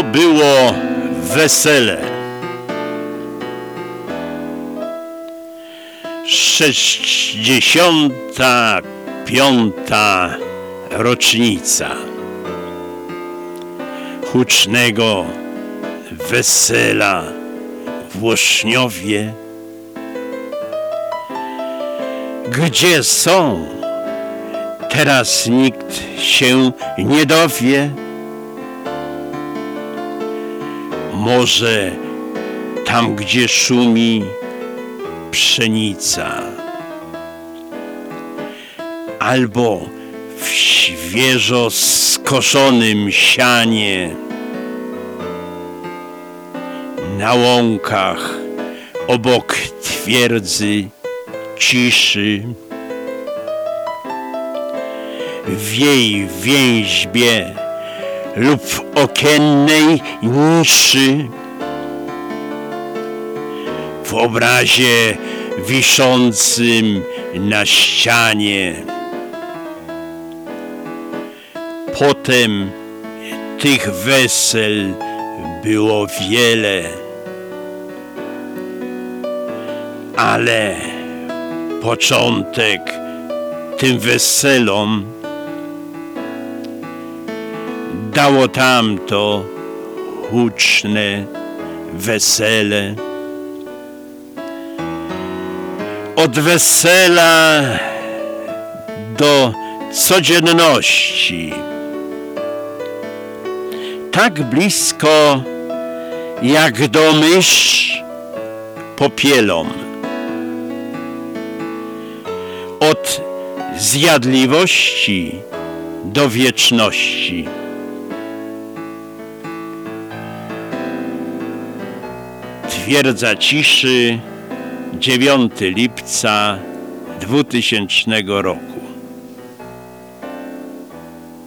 To było wesele. 65. rocznica hucznego wesela w Łośniowie. Gdzie są? Teraz nikt się nie dowie. Może tam, gdzie szumi pszenica, albo w świeżo skoszonym sianie, na łąkach obok twierdzy ciszy, w jej więźbie lub w okiennej niszy, w obrazie wiszącym na ścianie. Potem tych wesel było wiele, ale początek tym weselom dało tamto huczne wesele. Od wesela do codzienności, tak blisko jak do mysz popielom. Od zjadliwości do wieczności. Twierdza ciszy, 9 lipca 2000 roku.